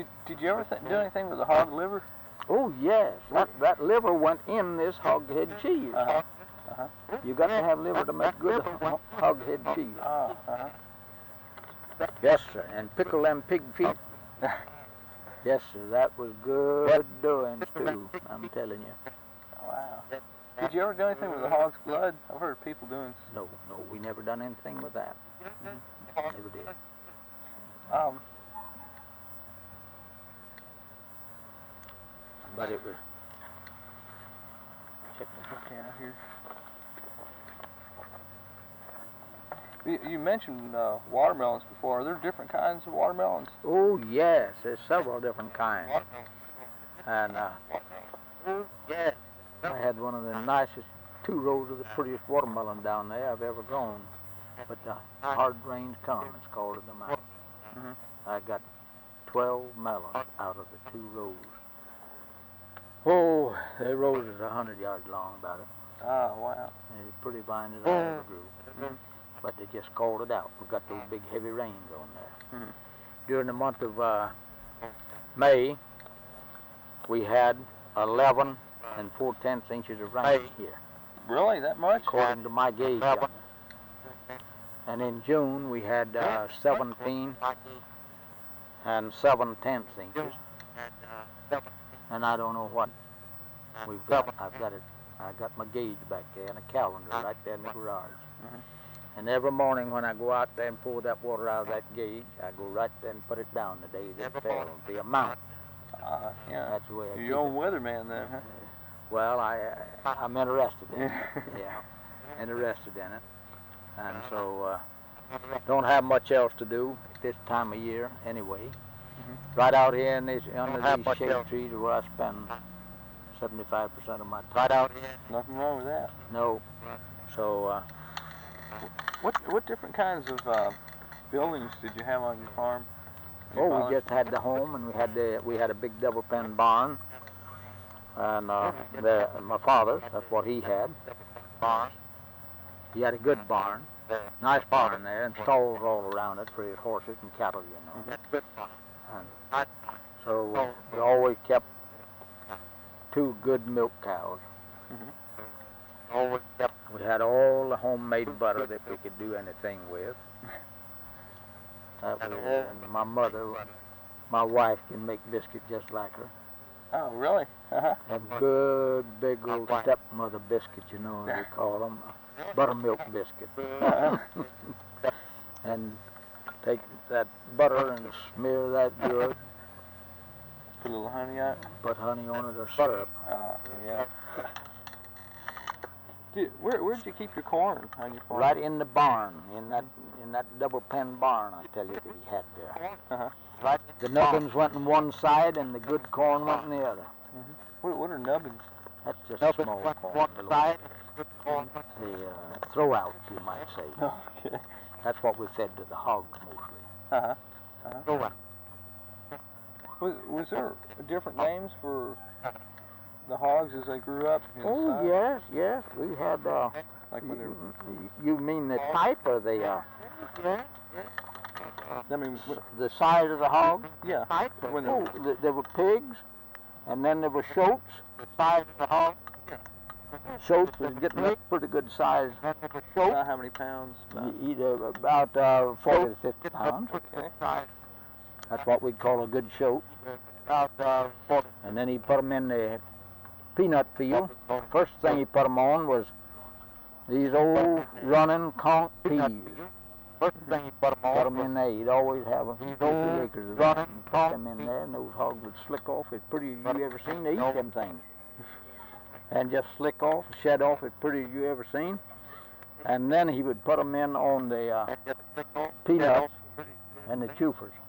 Did you ever do anything with the hog liver? Oh yes, that liver went in this hoghead cheese. You got to have liver to make good hoghead cheese. Yes, sir, and pickle them pig feet. Yes, sir, that was good doings too, I'm telling you. Wow. Did you ever do anything with the hog's blood? I've heard people doing. No, we never done anything with that. Never did. But it was. Check the book out here. You mentioned watermelons before. Are there different kinds of watermelons? Oh yes, there's several different kinds. And yes, I had one of the nicest 2 rows of the prettiest watermelon down there I've ever grown. But the hard rains come, it's called in the mountain. I got 12 melons out of the 2 rows. Oh, the rows is 100 yards long about it. Oh, wow. And it's pretty vines all over the group. But they just called it out. We got those big heavy rains on there. During the month of May, we had 11 4/10 inches of rain here. Really, that much? According to my gauge. And in June, we had 17 7/10 inches. And I don't know what we've got. I got my gauge back there and a calendar right there in the garage. And every morning when I go out there and pour that water out of that gauge, I go right there and put it down the day that it fell, the amount. Yeah. That's the way I You're your own weatherman then, huh? Well, I'm interested in it. Yeah, interested in it. And so don't have much else to do at this time of year anyway. Right out here in under these shade trees where I spend 75% of my time. Right out here. Nothing wrong with that. No. So what different kinds of buildings did you have on your farm? Oh, we just had the home, and we had a big double pen barn, and my father's, that's what he had. He had a good barn, nice barn there, and stalls all around it for his horses and cattle, you know. And so we always kept 2 good milk cows. We had all the homemade butter that we could do anything with. And my mother, my wife, can make biscuit just like her. Oh, really? And good, big old stepmother biscuits, you know, they call them. Buttermilk biscuit. And take that butter and smear that good. Put a little honey on it? Put honey on it or syrup. Oh, yeah. Where'd you keep your corn on your farm? Right in the barn, in that double pen barn, I tell you, that he had there. Right. The nubbins went on one side and the good corn went on the other. What are nubbins? That's just small corn. The throw-outs, you might say. Okay. That's what we fed to the hogs mostly. Throw-out. Was there different names for the hogs as they grew up? Oh, yes. We had, like when they're... You mean the type or the... I mean, the size of the hog? Yeah. When there were pigs, and then there were shoats, size of the hog. Shoats was getting a pretty good size. About how many pounds? Eat about 40 to 50 pounds. Okay. That's what we'd call a good shoat. And then he put them in the peanut field. First thing he put them on was these old running conch peas. First thing he put them in there, he'd always have a few acres of running and put them in there, and those hogs would slick off. It's pretty as you ever seen. They eat them things. And just slick off, shed off as pretty as you ever seen. And then he would put them in on the peanuts and the chufers.